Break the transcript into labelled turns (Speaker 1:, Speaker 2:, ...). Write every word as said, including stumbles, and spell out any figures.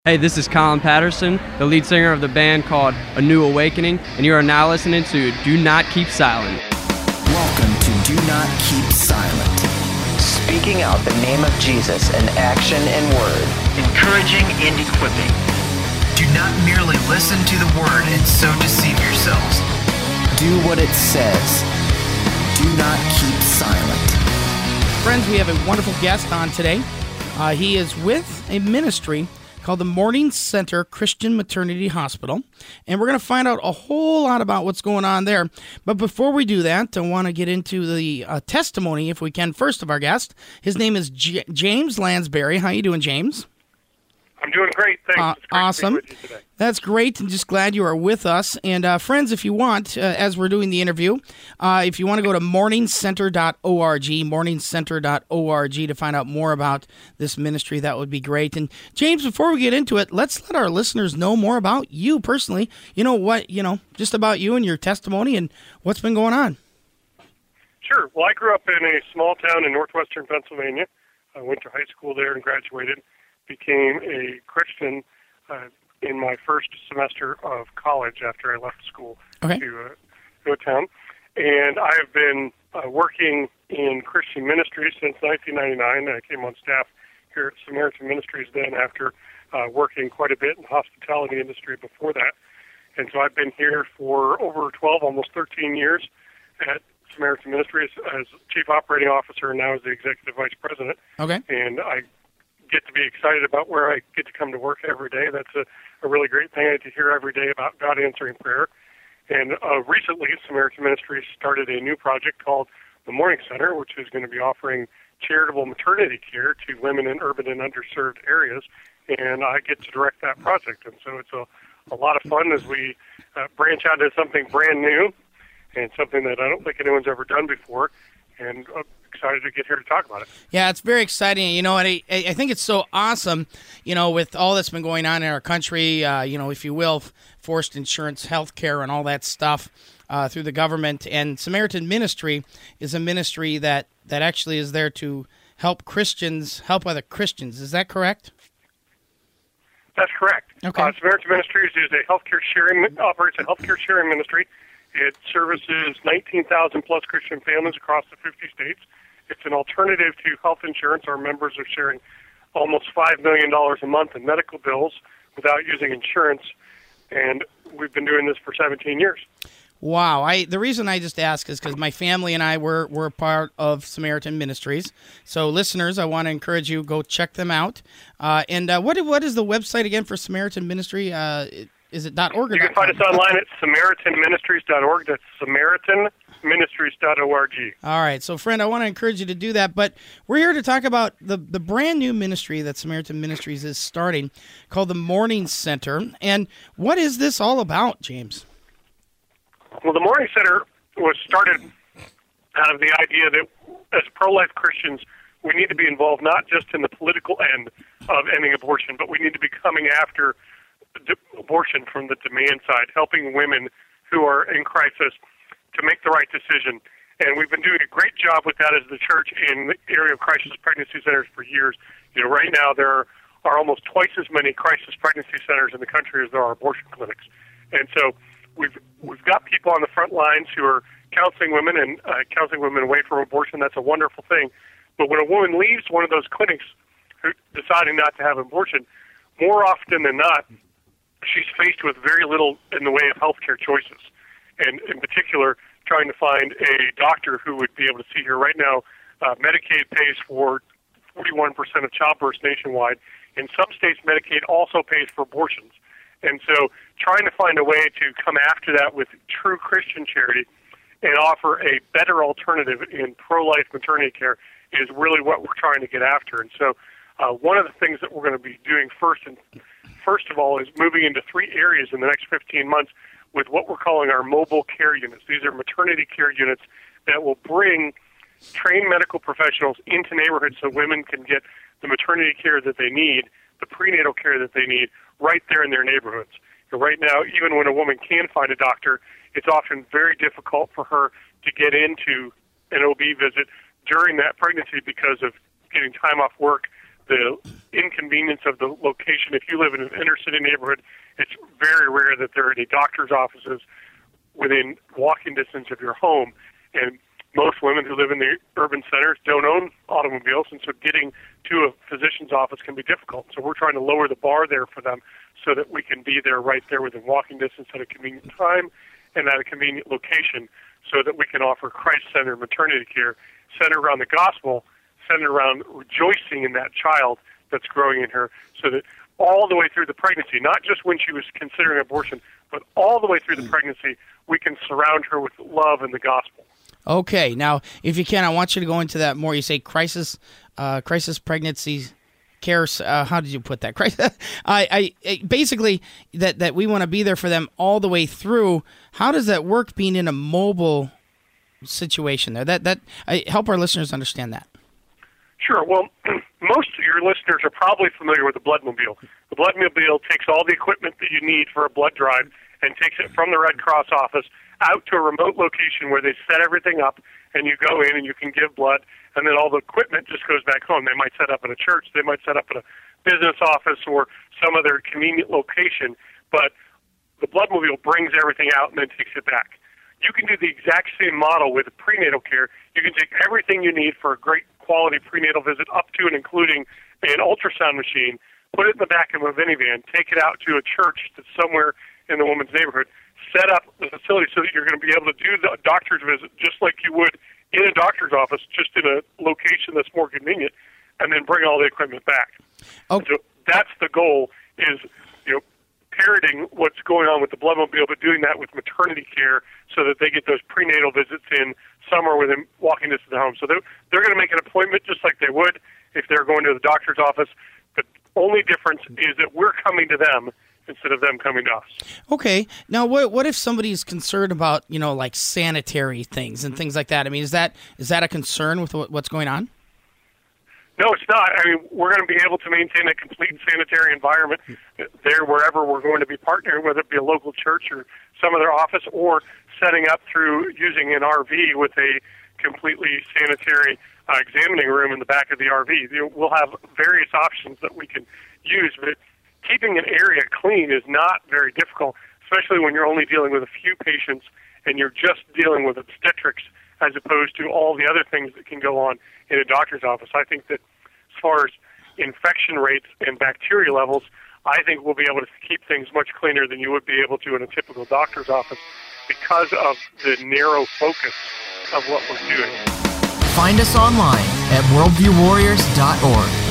Speaker 1: Hey, this is Colin Patterson, the lead singer of the band called A New Awakening, and you are now listening to Do Not Keep Silent.
Speaker 2: Welcome to Do Not Keep Silent.
Speaker 3: Speaking out the name of Jesus in action and word.
Speaker 4: Encouraging and equipping.
Speaker 5: Do not merely listen to the word and so deceive yourselves.
Speaker 2: Do what it says. Do not keep silent.
Speaker 6: Friends, we have a wonderful guest on today. Uh, he is with a ministry called the Morning Center Christian Maternity Hospital, and we're going to find out a whole lot about what's going on there. But before we do that, I want to get into the uh, testimony, if we can, first of our guest. His name is J- James Lansbury. How you doing, James?
Speaker 7: I'm doing great. Thanks.
Speaker 6: Uh,
Speaker 7: it's great
Speaker 6: awesome.
Speaker 7: to be with you today.
Speaker 6: That's great. And just glad you are with us. And uh, friends, if you want, uh, as we're doing the interview, uh, if you want to go to morning center dot org, morning center dot org to find out more about this ministry, that would be great. And James, before we get into it, let's let our listeners know more about you personally. You know what, you know, just about you and your testimony and what's been going on.
Speaker 7: Sure. Well, I grew up in a small town in northwestern Pennsylvania. I went to high school there and graduated. Became a Christian uh, in my first semester of college after I left school
Speaker 6: okay.
Speaker 7: to uh, go to town. And I have been uh, working in Christian ministries since nineteen ninety-nine. I came on staff here at Samaritan Ministries then after uh, working quite a bit in the hospitality industry before that. And so I've been here for over twelve, almost thirteen years at Samaritan Ministries as Chief Operating Officer and now as the Executive Vice President.
Speaker 6: Okay.
Speaker 7: And I get to be excited about where I get to come to work every day. That's a, a really great thing. I get to hear every day about God answering prayer. And uh, recently, Samaritan Ministries started a new project called the Morning Center, which is going to be offering charitable maternity care to women in urban and underserved areas. And I get to direct that project. And so it's a, a lot of fun as we uh, branch out into something brand new and something that I don't think anyone's ever done before. And uh, excited to get here to talk about it.
Speaker 6: Yeah, it's very exciting. You know, and I, I think it's so awesome, you know, with all that's been going on in our country, uh, you know, if you will, forced insurance, health care, and all that stuff uh, through the government. And Samaritan Ministry is a ministry that, that actually is there to help Christians, help other Christians. Is that correct?
Speaker 7: That's correct.
Speaker 6: Okay.
Speaker 7: Uh, Samaritan Ministries is a healthcare sharing, operates a healthcare sharing ministry. It services nineteen thousand plus Christian families across the fifty states. It's an alternative to health insurance. Our members are sharing almost five million dollars a month in medical bills without using insurance, and we've been doing this for seventeen years.
Speaker 6: Wow. I the reason I just ask is because my family and I were, were part of Samaritan Ministries. So listeners, I want to encourage you, go check them out. Uh, and uh, what what is the website again for Samaritan Ministry? Uh, is it .org? Or
Speaker 7: you can find us online at samaritan ministries dot org. That's samaritan ministries dot org.
Speaker 6: All right. So, friend, I want to encourage you to do that. But we're here to talk about the, the brand new ministry that Samaritan Ministries is starting called the Morning Center. And what is this all about, James?
Speaker 7: Well, the Morning Center was started out of the idea that as pro-life Christians, we need to be involved not just in the political end of ending abortion, but we need to be coming after d- abortion from the demand side, helping women who are in crisis to make the right decision. And we've been doing a great job with that as the church in the area of crisis pregnancy centers for years. You know, right now there are, are almost twice as many crisis pregnancy centers in the country as there are abortion clinics. And so we've we've got people on the front lines who are counseling women and uh, counseling women away from abortion. That's a wonderful thing. But when a woman leaves one of those clinics who, deciding not to have an abortion, more often than not, she's faced with very little in the way of healthcare choices. And in particular, trying to find a doctor who would be able to see her. Right now, uh, Medicaid pays for forty-one percent of childbirths nationwide. In some states, Medicaid also pays for abortions. And so trying to find a way to come after that with true Christian charity and offer a better alternative in pro-life maternity care is really what we're trying to get after. And so uh, one of the things that we're going to be doing first and first of all is moving into three areas in the next fifteen months with what we're calling our mobile care units. These are maternity care units that will bring trained medical professionals into neighborhoods so women can get the maternity care that they need, the prenatal care that they need, right there in their neighborhoods. So right now, even when a woman can find a doctor, it's often very difficult for her to get into an O B visit during that pregnancy because of getting time off work, the inconvenience of the location. If you live in an inner city neighborhood, it's very rare that there are any doctor's offices within walking distance of your home. And most women who live in the urban centers don't own automobiles, and so getting to a physician's office can be difficult. So we're trying to lower the bar there for them so that we can be there right there within walking distance at a convenient time and at a convenient location, so that we can offer Christ-centered maternity care centered around the gospel, centered around rejoicing in that child that's growing in her, so that all the way through the pregnancy, not just when she was considering abortion, but all the way through the pregnancy, we can surround her with love and the gospel.
Speaker 6: Okay, now, if you can, I want you to go into that more. You say crisis, uh, crisis pregnancy care. Uh, how did you put that? I, I basically that that we want to be there for them all the way through. How does that work? Being in a mobile situation there, that that I help our listeners understand that.
Speaker 7: Sure. Well, most of your listeners are probably familiar with the Bloodmobile. The Bloodmobile takes all the equipment that you need for a blood drive and takes it from the Red Cross office out to a remote location where they set everything up, and you go in and you can give blood, and then all the equipment just goes back home. They might set up in a church, they might set up in a business office or some other convenient location, but the Bloodmobile brings everything out and then takes it back. You can do the exact same model with prenatal care. You can take everything you need for a great quality prenatal visit up to and including an ultrasound machine, put it in the back of a minivan, take it out to a church that's somewhere in the woman's neighborhood, set up the facility so that you're going to be able to do the doctor's visit just like you would in a doctor's office, just in a location that's more convenient, and then bring all the equipment back. Okay. So that's the goal, is, you know, parroting what's going on with the Bloodmobile, but doing that with maternity care so that they get those prenatal visits in somewhere within walking distance of the home. So they're, they're going to make an appointment just like they would if they're going to the doctor's office. The only difference is that we're coming to them instead of them coming to us. Okay.
Speaker 6: Now, what what if somebody's concerned about, you know, like sanitary things and things like that? I mean, is that is that a concern with what, what's going on?
Speaker 7: No, it's not. I mean, we're going to be able to maintain a complete sanitary environment there wherever we're going to be partnering, whether it be a local church or some other office, or setting up through using an R V with a completely sanitary uh, examining room in the back of the R V. You know, we'll have various options that we can use, but keeping an area clean is not very difficult, especially when you're only dealing with a few patients and you're just dealing with obstetrics as opposed to all the other things that can go on in a doctor's office. I think that as far as infection rates and bacteria levels, I think we'll be able to keep things much cleaner than you would be able to in a typical doctor's office because of the narrow focus of what we're doing.
Speaker 2: Find us online at worldview warriors dot org.